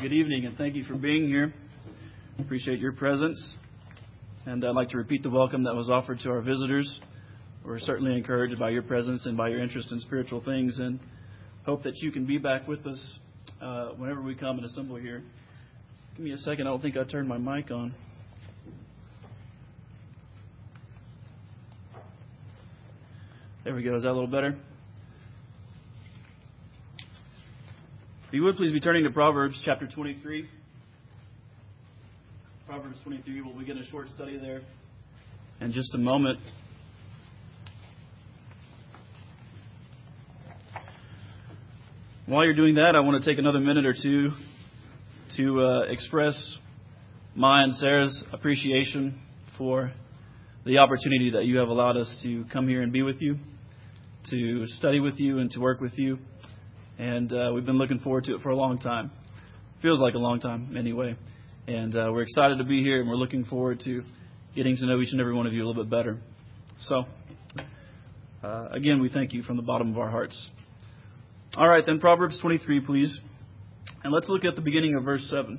Good evening, and thank you for being here. Appreciate your presence. And I'd like to repeat the welcome that was offered to our visitors. We're certainly encouraged by your presence and by your interest in spiritual things, and hope that you can be back with us whenever we come and assemble here. Give me a second. I don't think I turned my mic on. There we go. Is that a little better? If you would please be turning to Proverbs chapter 23. Proverbs 23, we'll begin a short study there in just a moment. While you're doing that, I want to take another minute or two to express my and Sarah's appreciation for the opportunity that you have allowed us to come here and be with you, to study with you, and to work with you. And we've been looking forward to it for a long time. Feels like a long time anyway. And we're excited to be here, and we're looking forward to getting to know each and every one of you a little bit better. So, again, we thank you from the bottom of our hearts. All right, then, Proverbs 23, please. And let's look at the beginning of verse 7.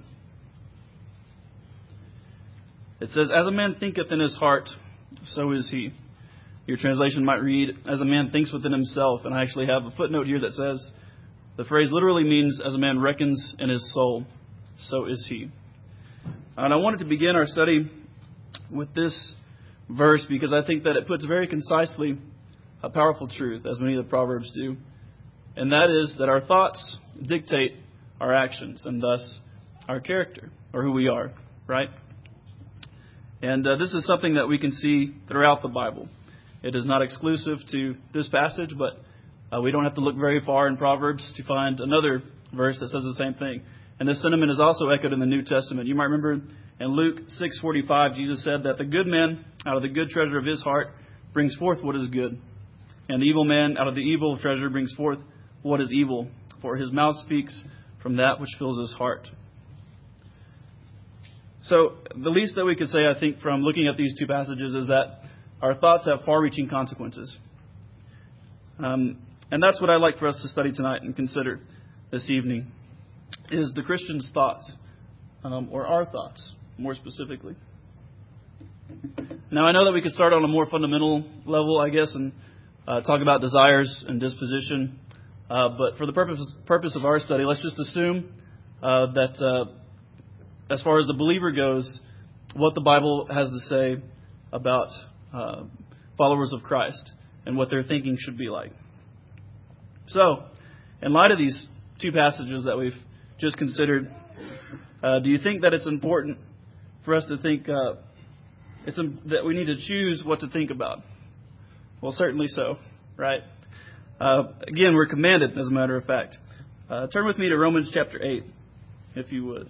It says, "As a man thinketh in his heart, so is he." Your translation might read, "As a man thinks within himself." And I actually have a footnote here that says, the phrase literally means, "As a man reckons in his soul, so is he." And I wanted to begin our study with this verse because I think that it puts very concisely a powerful truth, as many of the Proverbs do. And that is that our thoughts dictate our actions and thus our character, or who we are, right? And this is something that we can see throughout the Bible. It is not exclusive to this passage, but we don't have to look very far in Proverbs to find another verse that says the same thing. And this sentiment is also echoed in the New Testament. You might remember in Luke 6:45, Jesus said that the good man out of the good treasure of his heart brings forth what is good. And the evil man out of the evil treasure brings forth what is evil. For his mouth speaks from that which fills his heart. So the least that we could say, I think, from looking at these two passages is that our thoughts have far-reaching consequences. And that's what I'd like for us to study tonight and consider this evening, is the Christian's thoughts, or our thoughts, more specifically. Now, I know that we could start on a more fundamental level, I guess, and talk about desires and disposition. But for the purpose of our study, let's just assume that as far as the believer goes, what the Bible has to say about followers of Christ and what their thinking should be like. So, in light of these two passages that we've just considered, do you think that it's important for us to think that we need to choose what to think about? Well, certainly so, right? Again, we're commanded, as a matter of fact. Turn with me to Romans chapter 8, if you would.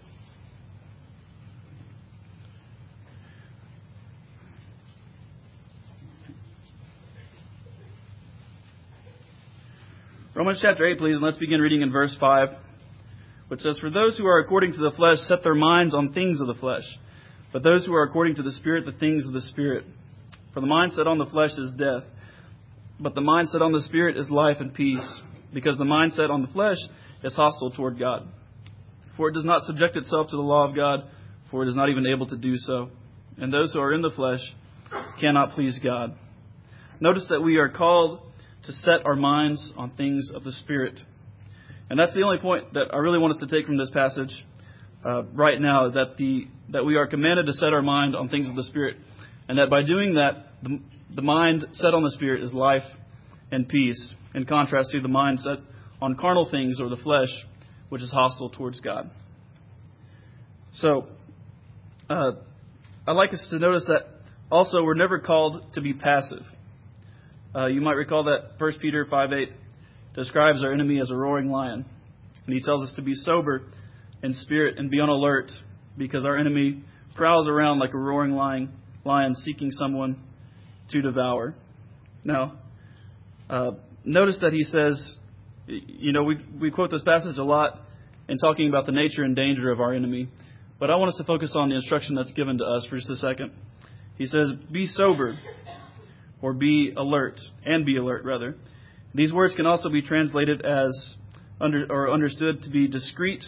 Romans chapter 8, please, and let's begin reading in verse 5, which says, "For those who are according to the flesh set their minds on things of the flesh, but those who are according to the Spirit, the things of the Spirit. For the mind set on the flesh is death, but the mind set on the Spirit is life and peace, because the mind set on the flesh is hostile toward God. For it does not subject itself to the law of God, for it is not even able to do so. And those who are in the flesh cannot please God." Notice that we are called to set our minds on things of the Spirit. And that's the only point that I really want us to take from this passage right now, that we are commanded to set our mind on things of the Spirit. And that by doing that, the mind set on the Spirit is life and peace, in contrast to the mind set on carnal things or the flesh, which is hostile towards God. So, I'd like us to notice that also we're never called to be passive. You might recall that 1 Peter 5:8 describes our enemy as a roaring lion. And he tells us to be sober in spirit and be on alert, because our enemy prowls around like a roaring lion seeking someone to devour. Now, notice that he says, we quote this passage a lot in talking about the nature and danger of our enemy. But I want us to focus on the instruction that's given to us for just a second. He says, be sober. Or be alert, rather. These words can also be translated as understood to be discreet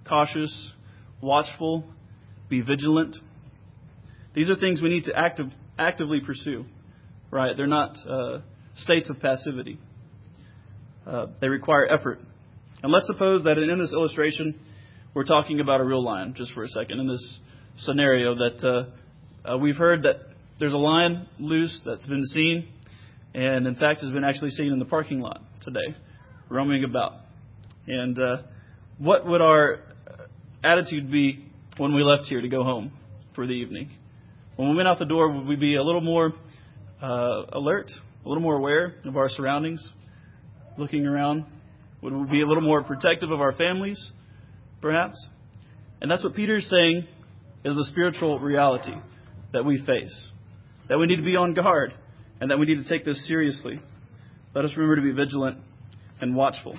cautious, watchful, be vigilant. These are things we need to actively pursue, right? They're not states of passivity. They require effort. And let's suppose that in this illustration, we're talking about a real lion, just for a second, in this scenario that we've heard that there's a lion loose that's been seen, and in fact has been actually seen in the parking lot today, roaming about. And what would our attitude be when we left here to go home for the evening? When we went out the door, would we be a little more alert, a little more aware of our surroundings, looking around? Would we be a little more protective of our families, perhaps? And that's what Peter is saying is the spiritual reality that we face, that we need to be on guard, and that we need to take this seriously. Let us remember to be vigilant and watchful.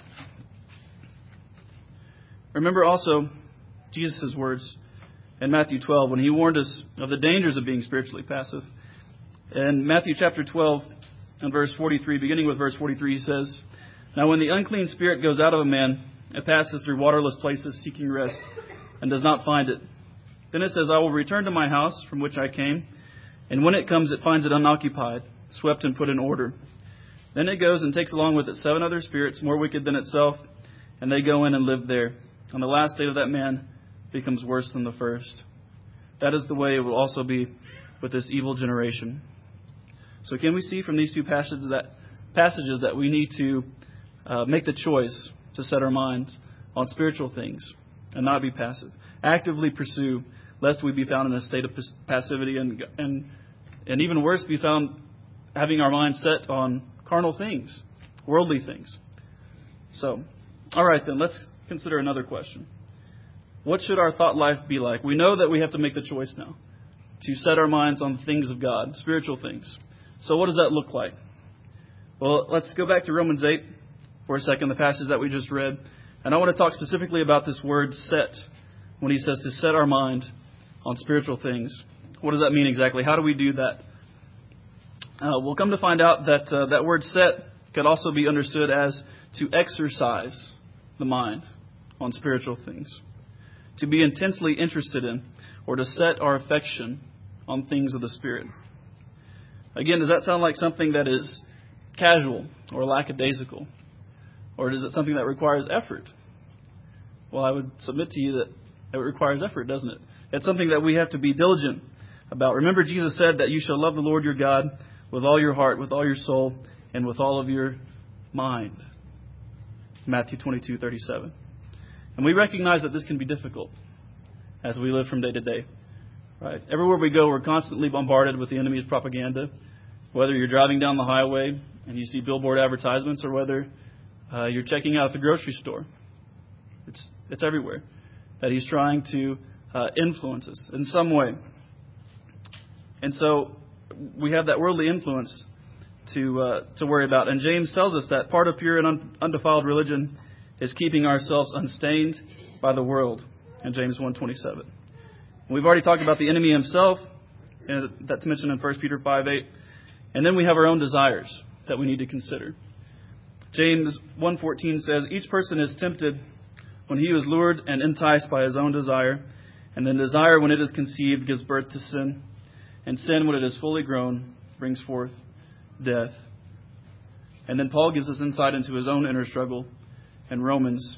Remember also Jesus' words in Matthew 12 when he warned us of the dangers of being spiritually passive. In Matthew chapter 12 and verse 43, beginning with verse 43, he says, "Now when the unclean spirit goes out of a man, it passes through waterless places seeking rest, and does not find it. Then it says, I will return to my house from which I came. And when it comes, it finds it unoccupied, swept and put in order. Then it goes and takes along with it 7 other spirits more wicked than itself, and they go in and live there. On the last state of that man becomes worse than the first. That is the way it will also be with this evil generation." So can we see from these two passages that we need to make the choice to set our minds on spiritual things and not be passive? Actively pursue, lest we be found in a state of passivity and even worse, be found having our minds set on carnal things, worldly things. So, all right then, let's consider another question. What should our thought life be like? We know that we have to make the choice now to set our minds on the things of God, spiritual things. So what does that look like? Well, let's go back to Romans 8 for a second, the passage that we just read. And I want to talk specifically about this word set, when he says to set our mind on spiritual things. What does that mean exactly? How do we do that? We'll come to find out that that word set could also be understood as to exercise the mind on spiritual things, to be intensely interested in, or to set our affection on things of the Spirit. Again, does that sound like something that is casual or lackadaisical? Or is it something that requires effort? Well, I would submit to you that it requires effort, doesn't it? It's something that we have to be diligent about. Remember, Jesus said that you shall love the Lord your God with all your heart, with all your soul, and with all of your mind. Matthew 22:37. And we recognize that this can be difficult as we live from day to day. Right? Everywhere we go, we're constantly bombarded with the enemy's propaganda. Whether you're driving down the highway and you see billboard advertisements, or whether you're checking out at the grocery store, it's everywhere that he's trying to influence us in some way. And so we have that worldly influence to worry about. And James tells us that part of pure and undefiled religion is keeping ourselves unstained by the world in James 1:27. We've already talked about the enemy himself, and that's mentioned in 1 Peter 5:8. And then we have our own desires that we need to consider. James 1:14 says, "Each person is tempted when he is lured and enticed by his own desire. And then desire, when it is conceived, gives birth to sin. And sin, when it is fully grown, brings forth death." And then Paul gives us insight into his own inner struggle in Romans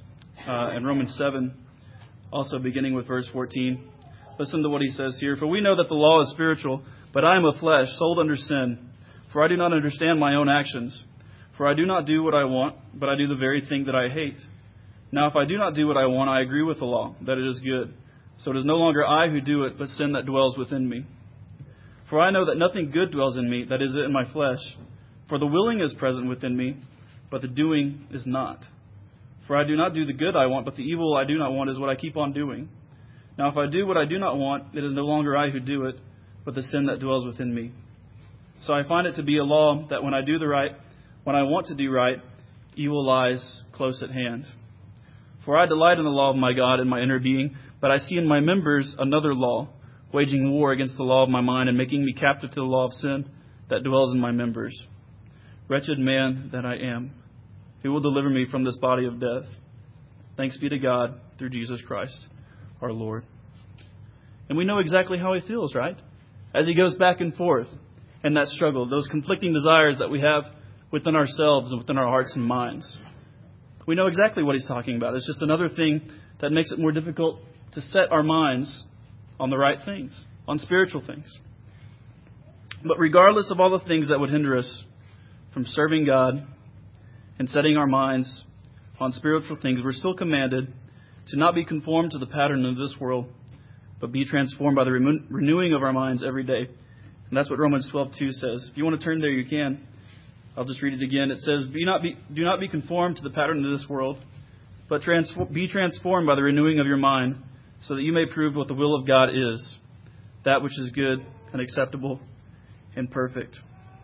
7, also beginning with verse 14. Listen to what he says here. "For we know that the law is spiritual, but I am of flesh, sold under sin. For I do not understand my own actions. For I do not do what I want, but I do the very thing that I hate. Now if I do not do what I want, I agree with the law, that it is good. So it is no longer I who do it, but sin that dwells within me. For I know that nothing good dwells in me, that is in my flesh. For the willing is present within me, but the doing is not. For I do not do the good I want, but the evil I do not want is what I keep on doing. Now if I do what I do not want, it is no longer I who do it, but the sin that dwells within me. So I find it to be a law that when I want to do right, evil lies close at hand. For I delight in the law of my God in my inner being, but I see in my members another law, waging war against the law of my mind and making me captive to the law of sin that dwells in my members. Wretched man that I am, who will deliver me from this body of death?" Thanks be to God through Jesus Christ, our Lord. And we know exactly how he feels, right? As he goes back and forth in that struggle, those conflicting desires that we have within ourselves and within our hearts and minds. We know exactly what he's talking about. It's just another thing that makes it more difficult to set our minds on the right things, on spiritual things. But regardless of all the things that would hinder us from serving God and setting our minds on spiritual things, we're still commanded to not be conformed to the pattern of this world, but be transformed by the renewing of our minds every day. And that's what Romans 12:2 says. If you want to turn there, you can. I'll just read it again. It says, do not be conformed to the pattern of this world, but be transformed by the renewing of your mind, so that you may prove what the will of God is, that which is good and acceptable and perfect.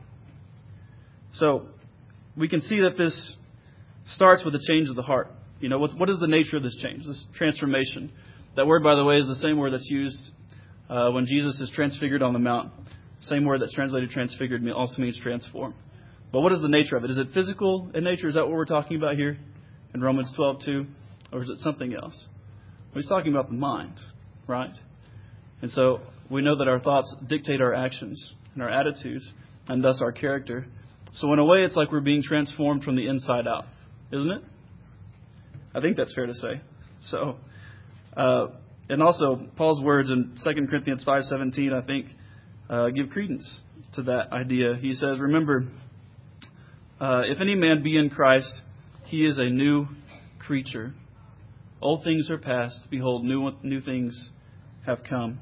So we can see that this starts with a change of the heart. You know, what is the nature of this change, this transformation? That word, by the way, is the same word that's used when Jesus is transfigured on the mount. Same word that's translated transfigured also means transform. But what is the nature of it? Is it physical in nature? Is that what we're talking about here in Romans 12:2? Or is it something else? Well, he's talking about the mind, right? And so we know that our thoughts dictate our actions and our attitudes, and thus our character. So in a way, it's like we're being transformed from the inside out, isn't it? I think that's fair to say. So, and also Paul's words in 2 Corinthians 5:17, I think, give credence to that idea. He says, remember, if any man be in Christ, he is a new creature. Old things are past. Behold, new things have come.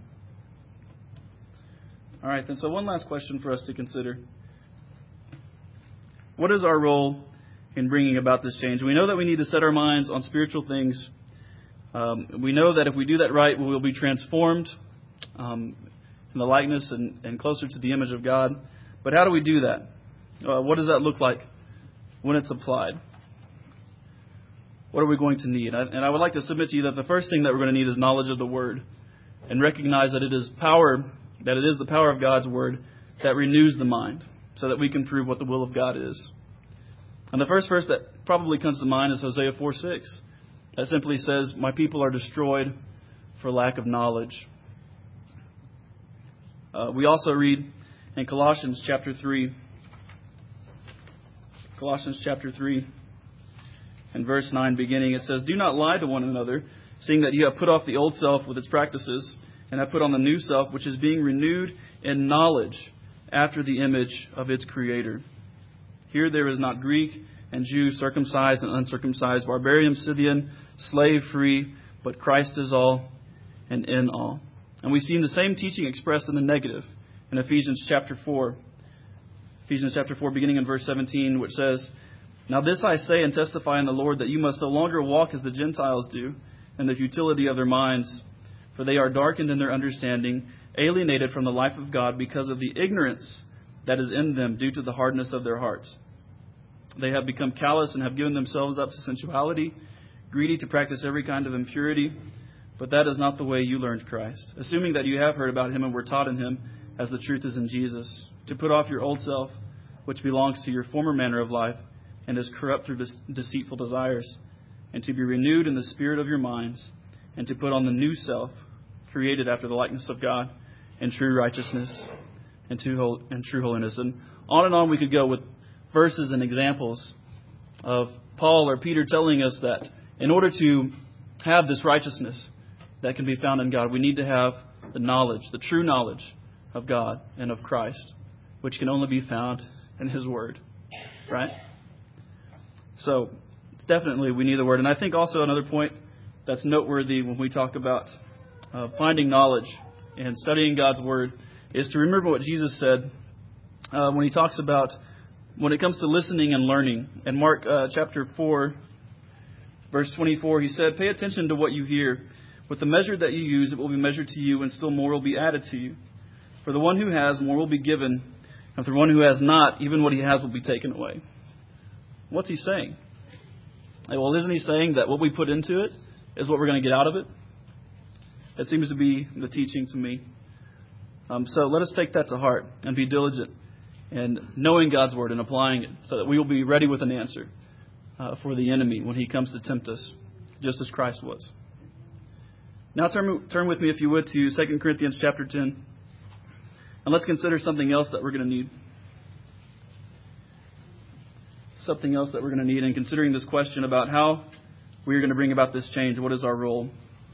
All right, then. So one last question for us to consider. What is our role in bringing about this change? We know that we need to set our minds on spiritual things. We know that if we do that right, we will be transformed in the likeness and closer to the image of God. But how do we do that? What does that look like when it's applied? What are we going to need? And I would like to submit to you that the first thing that we're going to need is knowledge of the Word, and recognize that it is the power of God's Word that renews the mind, so that we can prove what the will of God is. And the first verse that probably comes to mind is Hosea 4:6. That simply says, "My people are destroyed for lack of knowledge." We also read in Colossians chapter 3. Colossians chapter 3 and verse 9 beginning, it says, "Do not lie to one another, seeing that you have put off the old self with its practices, and have put on the new self, which is being renewed in knowledge after the image of its Creator. Here there is not Greek and Jew, circumcised and uncircumcised, barbarian, Scythian, slave, free, but Christ is all and in all." And we see the same teaching expressed in the negative in Ephesians chapter 4. Ephesians chapter 4, beginning in verse 17, which says, "Now this I say and testify in the Lord, that you must no longer walk as the Gentiles do, in the futility of their minds. For they are darkened in their understanding, alienated from the life of God because of the ignorance that is in them due to the hardness of their hearts. They have become callous and have given themselves up to sensuality, greedy to practice every kind of impurity. But that is not the way you learned Christ, assuming that you have heard about Him and were taught in Him, as the truth is in Jesus, to put off your old self, which belongs to your former manner of life and is corrupt through deceitful desires, and to be renewed in the spirit of your minds, and to put on the new self, created after the likeness of God, in true righteousness and true holiness." And on we could go with verses and examples of Paul or Peter telling us that in order to have this righteousness that can be found in God, we need to have the knowledge, the true knowledge of God and of Christ, which can only be found in His Word. Right? So, definitely we need the Word. And I think also another point that's noteworthy when we talk about finding knowledge and studying God's Word is to remember what Jesus said when He talks about when it comes to listening and learning. In Mark chapter 4, verse 24, He said, "Pay attention to what you hear. With the measure that you use, it will be measured to you, and still more will be added to you. For the one who has, more will be given, and for the one who has not, even what he has will be taken away." What's He saying? Well, isn't He saying that what we put into it is what we're going to get out of it? That seems to be the teaching to me. So let us take that to heart and be diligent in knowing God's Word and applying it, so that we will be ready with an answer for the enemy when he comes to tempt us just as Christ was. Now turn with me, if you would, to 2 Corinthians chapter 10. And let's consider something else that we're going to need. Something else that we're going to need in considering this question about how we are going to bring about this change. What is our role?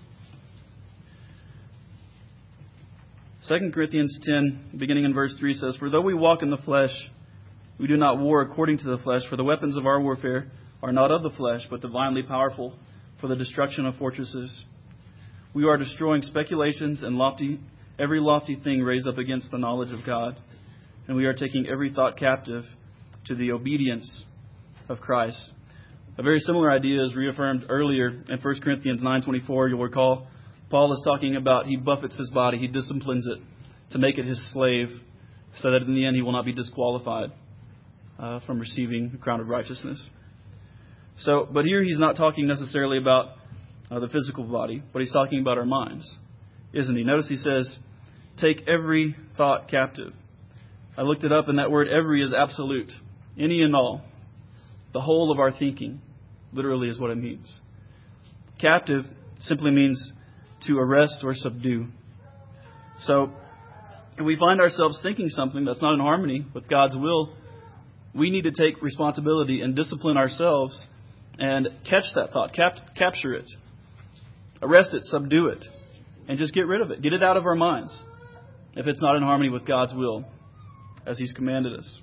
2 Corinthians 10, beginning in verse 3 says, "For though we walk in the flesh, we do not war according to the flesh, for the weapons of our warfare are not of the flesh, but divinely powerful for the destruction of fortresses. We are destroying speculations and every lofty thing raised up against the knowledge of God, and we are taking every thought captive to the obedience of Christ." A very similar idea is reaffirmed earlier in 1 Corinthians 9:24. You'll recall Paul is talking about he buffets his body, he disciplines it to make it his slave, so that in the end he will not be disqualified from receiving the crown of righteousness. But here he's not talking necessarily about the physical body, but he's talking about our minds, isn't he? Notice he says, take every thought captive. I looked it up, and that word every is absolute. Any and all. The whole of our thinking, literally, is what it means. Captive simply means to arrest or subdue. So, if we find ourselves thinking something that's not in harmony with God's will, we need to take responsibility and discipline ourselves and catch that thought, capture it, arrest it, subdue it, and just get rid of it. Get it out of our minds if it's not in harmony with God's will, as He's commanded us.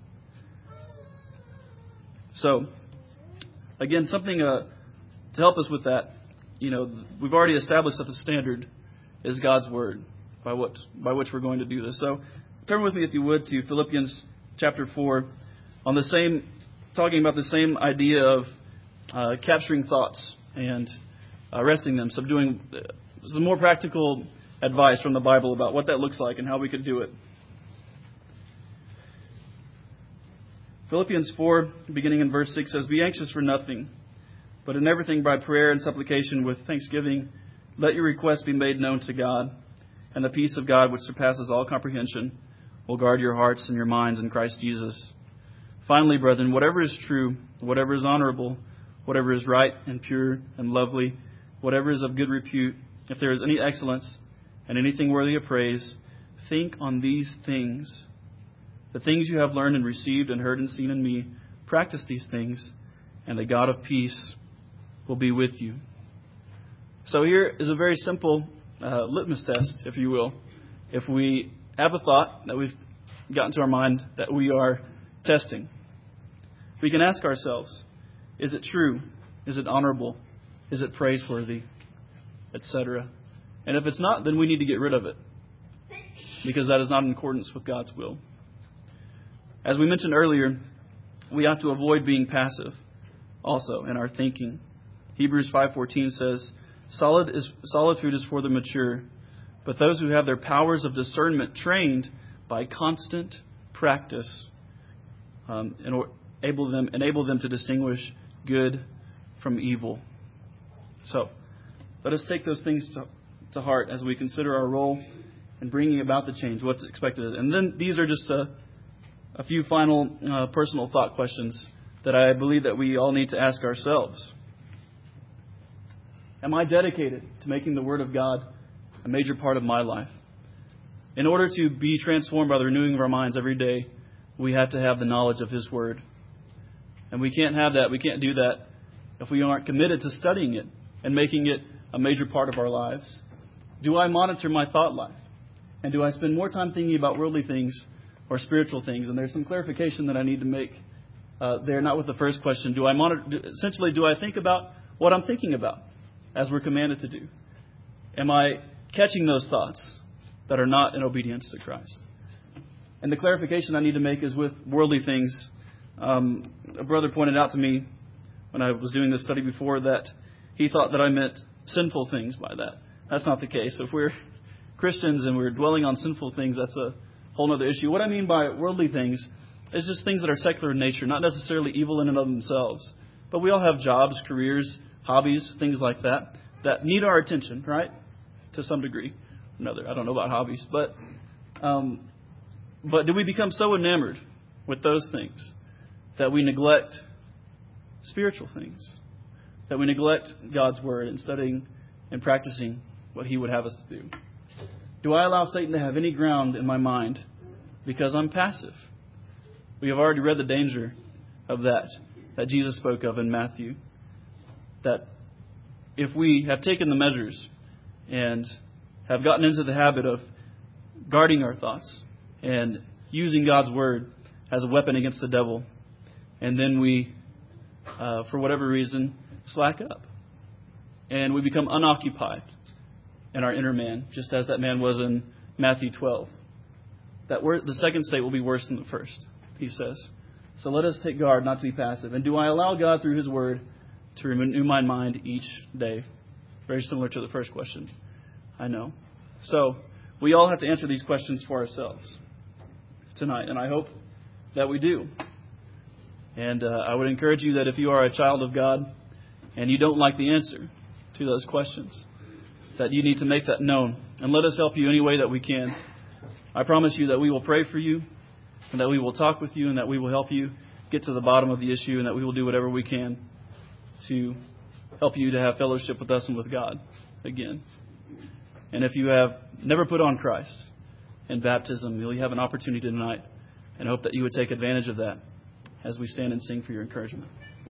So, again, something to help us with that, we've already established that the standard is God's Word by which we're going to do this. So, turn with me, if you would, to Philippians chapter 4, talking about the same idea of capturing thoughts and arresting them, subduing. Some more practical advice from the Bible about what that looks like and how we could do it. Philippians 4, beginning in verse 6, says, "Be anxious for nothing, but in everything by prayer and supplication with thanksgiving, let your requests be made known to God, and the peace of God, which surpasses all comprehension, will guard your hearts and your minds in Christ Jesus. Finally, brethren, whatever is true, whatever is honorable, whatever is right and pure and lovely, whatever is of good repute, if there is any excellence and anything worthy of praise, think on these things. The things you have learned and received and heard and seen in me, practice these things, and the God of peace will be with you." So here is a very simple litmus test, if you will. If we have a thought that we've gotten to our mind that we are testing, we can ask ourselves, is it true? Is it honorable? Is it praiseworthy? Etc. And if it's not, then we need to get rid of it, because that is not in accordance with God's will. As we mentioned earlier, we have to avoid being passive also in our thinking. Hebrews 5:14 says, solid food is for the mature, but those who have their powers of discernment trained by constant practice enable them to distinguish good from evil." So, let us take those things to heart as we consider our role in bringing about the change, what's expected. And then these are just a few final personal thought questions that I believe that we all need to ask ourselves. Am I dedicated to making the Word of God a major part of my life? In order to be transformed by the renewing of our minds every day, we have to have the knowledge of His Word. And we can't have that, we can't do that if we aren't committed to studying it and making it a major part of our lives. Do I monitor my thought life? And do I spend more time thinking about worldly things or spiritual things? And there's some clarification that I need to make there, not with the first question. Do I think about what I'm thinking about, as we're commanded to do? Am I catching those thoughts that are not in obedience to Christ? And the clarification I need to make is with worldly things. A brother pointed out to me when I was doing this study before that he thought that I meant sinful things by that. That's not the case. If we're Christians and we're dwelling on sinful things, that's a whole other issue. What I mean by worldly things is just things that are secular in nature, not necessarily evil in and of themselves. But we all have jobs, careers, hobbies, things like that need our attention, right? To some degree or another. I don't know about hobbies, but do we become so enamored with those things that we neglect spiritual things? that we neglect God's word and studying and practicing what He would have us to do? Do I allow Satan to have any ground in my mind because I'm passive? We have already read the danger of that Jesus spoke of in Matthew. That if we have taken the measures and have gotten into the habit of guarding our thoughts and using God's word as a weapon against the devil, and then we, for whatever reason, slack up and we become unoccupied in our inner man, just as that man was in Matthew 12. The second state will be worse than the first, he says. So let us take guard not to be passive. And do I allow God through His word to renew my mind each day? Very similar to the first question, I know. So we all have to answer these questions for ourselves tonight, and I hope that we do. And I would encourage you that if you are a child of God and you don't like the answer to those questions, that you need to make that known. And let us help you any way that we can. I promise you that we will pray for you, and that we will talk with you, and that we will help you get to the bottom of the issue, and that we will do whatever we can to help you to have fellowship with us and with God again. And if you have never put on Christ in baptism, you'll have an opportunity tonight, and hope that you would take advantage of that as we stand and sing for your encouragement.